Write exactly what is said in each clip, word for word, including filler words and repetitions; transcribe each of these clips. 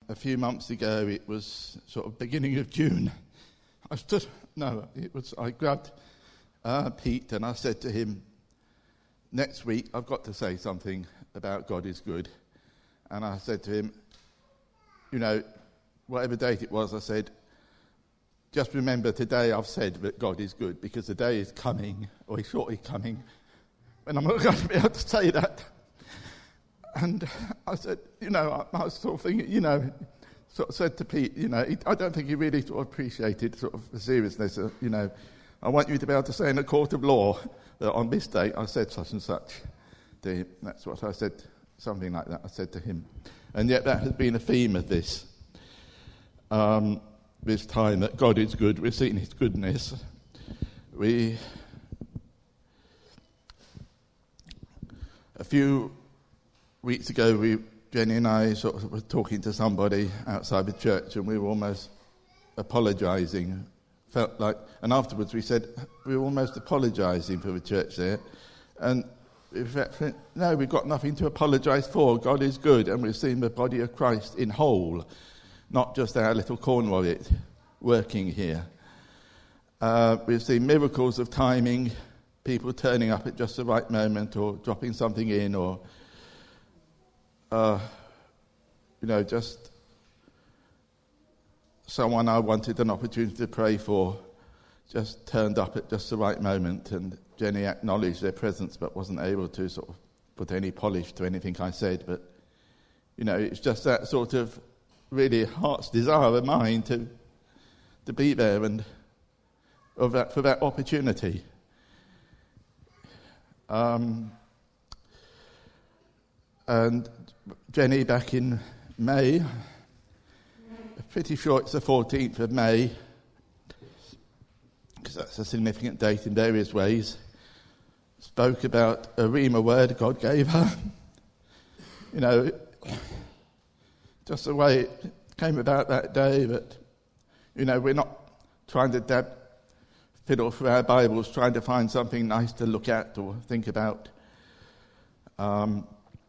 a few months ago, it was sort of beginning of June, I stood, no, it was, I grabbed uh, Pete and I said to him, next week I've got to say something about God is good. And I said to him, you know, whatever date it was, I said, just remember today I've said that God is good, because the day is coming, or is shortly coming, when I'm not going to be able to say that. And I said, you know, I, I was sort of thinking, you know, sort of said to Pete, you know, he, I don't think he really sort of appreciated sort of the seriousness of, you know, I want you to be able to say in a court of law that on this date I said such and such to him. That's what I said, something like that I said to him. And yet that has been a theme of this, um, this time, that God is good. We've seen his goodness. We, a few weeks ago, we, Jenny and I sort of were talking to somebody outside the church, and we were almost apologising. Felt like, and afterwards we said we were almost apologising for the church there, and in fact, no, we've got nothing to apologise for. God is good, and we've seen the body of Christ in whole, not just our little corner of it working here. Uh, we've seen miracles of timing, people turning up at just the right moment, or dropping something in, or Uh, you know, just someone I wanted an opportunity to pray for just turned up at just the right moment, and Jenny acknowledged their presence but wasn't able to sort of put any polish to anything I said. But, you know, it's just that sort of really heart's desire of mine to to be there and of that, for that opportunity. Um, and Jenny, back in May, I'm pretty sure it's the fourteenth of May, because that's a significant date in various ways, spoke about a rhema word God gave her. You know, just the way it came about that day, that, you know, we're not trying to dab, fiddle through our Bibles, trying to find something nice to look at or think about. Um,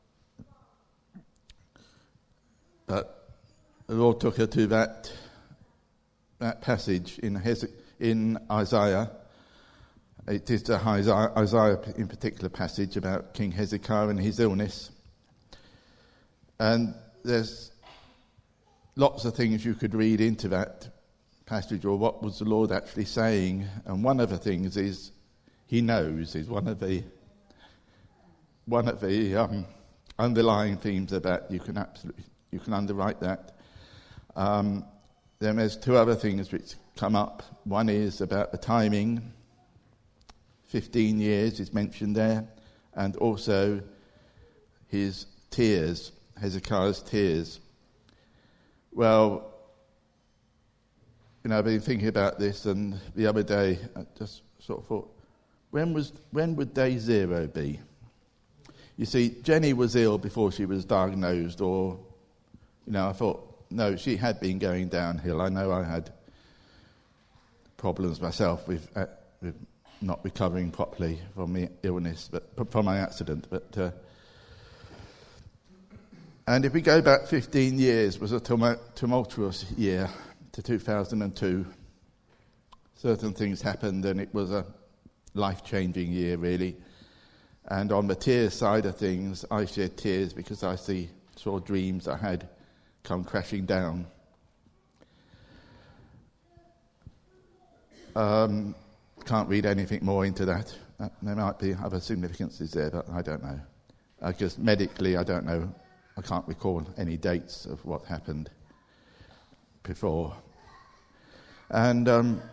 But the Lord took her to that that passage in Heze- in Isaiah. It is the Isaiah, Isaiah in particular passage about King Hezekiah and his illness. And there's lots of things you could read into that passage, or what was the Lord actually saying. And one of the things is he knows, is one of the one of the um, underlying themes of that. You can absolutely You can underwrite that. Um, then there's two other things which come up. One is about the timing. Fifteen years is mentioned there. And also his tears, Hezekiah's tears. Well, you know, I've been thinking about this, and the other day I just sort of thought, when was when would day zero be? You see, Jenny was ill before she was diagnosed, or You know, I thought, no, she had been going downhill. I know I had problems myself with, uh, with not recovering properly from my illness, but from my accident. But uh, and if we go back fifteen years, it was a tumultuous year to two thousand two. Certain things happened, and it was a life-changing year, really. And on the tears side of things, I shed tears because I see saw dreams I had come crashing down. Um, can't read anything more into that. Uh, there might be other significances there, but I don't know. Because uh, medically, I don't know. I can't recall any dates of what happened before. And um,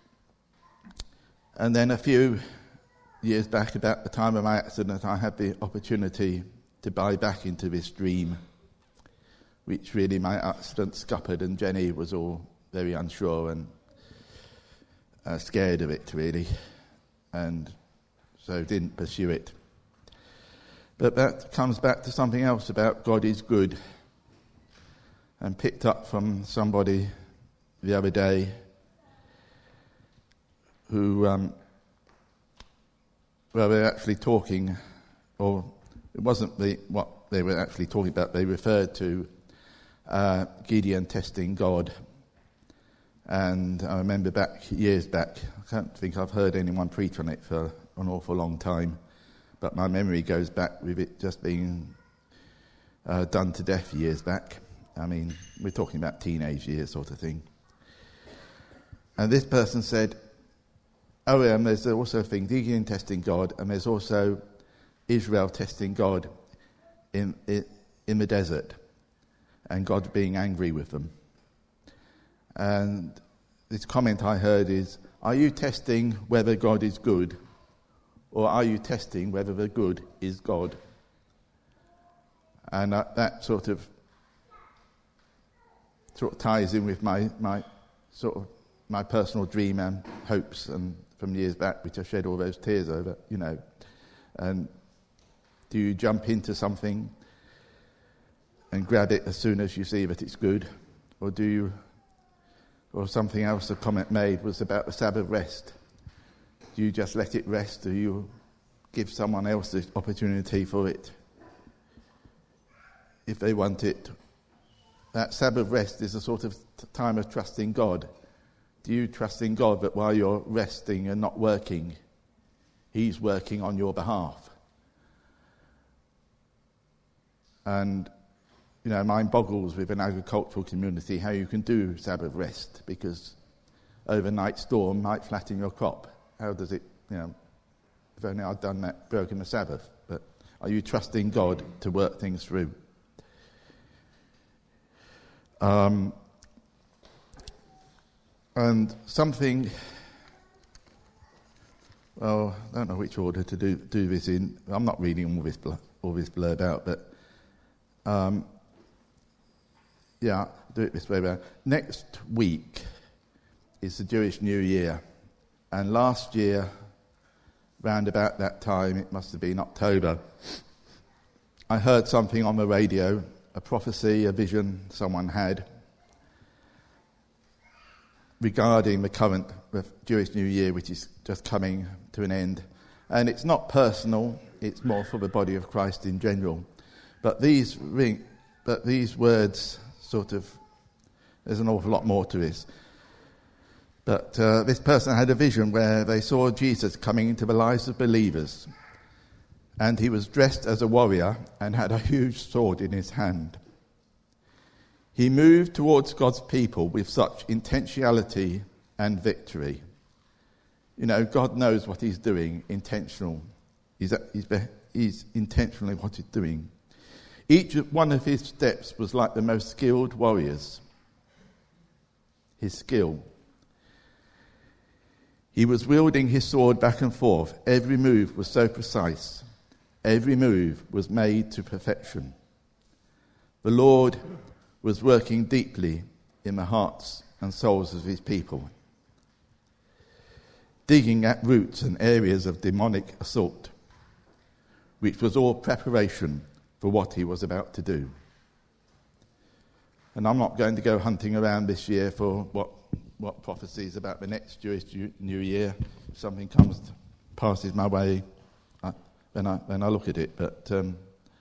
and then a few years back, about the time of my accident, I had the opportunity to buy back into this dream, which really my accident scuppered, and Jenny was all very unsure and uh, scared of it, really, and so didn't pursue it. But that comes back to something else about God is good, and picked up from somebody the other day who, um, well, they were actually talking, or it wasn't the, what they were actually talking about, they referred to uh, Gideon testing God. And I remember back, years back, I can't think I've heard anyone preach on it for an awful long time, but my memory goes back with it just being uh, done to death years back. I mean, we're talking about teenage years sort of thing. And this person said, oh, and there's also a thing, Gideon testing God, and there's also Israel testing God in, in, in the desert, and God being angry with them. And this comment I heard is, are you testing whether God is good, or are you testing whether the good is God? And that, that sort of sort of ties in with my, my sort of my personal dream and hopes and from years back, which I shed all those tears over, you know. And do you jump into something and grab it as soon as you see that it's good, or do you? Or something else a comment made was about the Sabbath rest. Do you just let it rest? Do you give someone else the opportunity for it if they want it? That Sabbath rest is a sort of time of trusting God. Do you trust in God that while you're resting and not working, He's working on your behalf? And you know, mine boggles with an agricultural community how you can do Sabbath rest, because overnight storm might flatten your crop. How does it, you know, if only I'd done that, broken the Sabbath. But are you trusting God to work things through? Um, and something, well, I don't know which order to do, do this in. I'm not reading all this, all this blurb out, but um, yeah, do it this way around. Next week is the Jewish New Year. And last year, round about that time, it must have been October, I heard something on the radio, a prophecy, a vision someone had regarding the current Jewish New Year, which is just coming to an end. And it's not personal, it's more for the body of Christ in general. But these ring, but these words sort of, there's an awful lot more to this. But uh, this person had a vision where they saw Jesus coming into the lives of believers, and he was dressed as a warrior and had a huge sword in his hand. He moved towards God's people with such intentionality and victory. You know, God knows what he's doing, intentional. He's, he's, he's intentionally what he's doing. Each one of his steps was like the most skilled warriors. His skill. He was wielding his sword back and forth. Every move was so precise. Every move was made to perfection. The Lord was working deeply in the hearts and souls of his people, digging at roots and areas of demonic assault, which was all preparation for what he was about to do. And I'm not going to go hunting around this year for what, what prophecies about the next Jewish New Year. If something comes, passes my way, I, then, I, then I look at it. But um,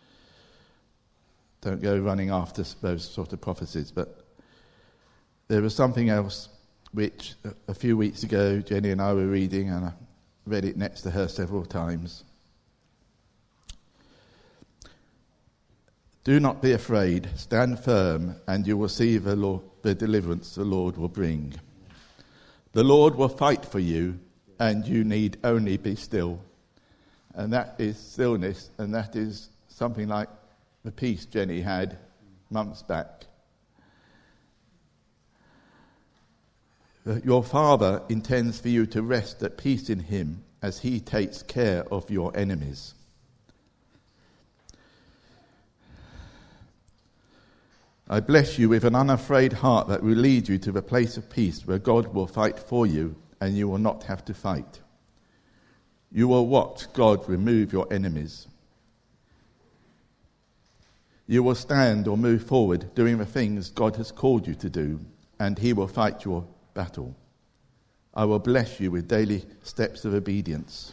don't go running after those sort of prophecies. But there was something else which a, a few weeks ago Jenny and I were reading, and I read it next to her several times. Do not be afraid, stand firm, and you will see the, Lord, the deliverance the Lord will bring. The Lord will fight for you, and you need only be still. And that is stillness, and that is something like the peace Jenny had months back. Your Father intends for you to rest at peace in him as he takes care of your enemies. I bless you with an unafraid heart that will lead you to the place of peace where God will fight for you and you will not have to fight. You will watch God remove your enemies. You will stand or move forward doing the things God has called you to do, and he will fight your battle. I will bless you with daily steps of obedience.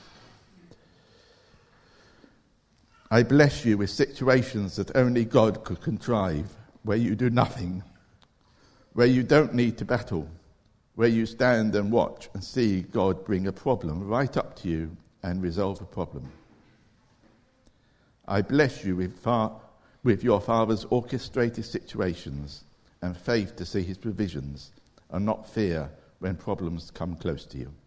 I bless you with situations that only God could contrive, where you do nothing, where you don't need to battle, where you stand and watch and see God bring a problem right up to you and resolve a problem. I bless you with, far, with your Father's orchestrated situations and faith to see his provisions and not fear when problems come close to you.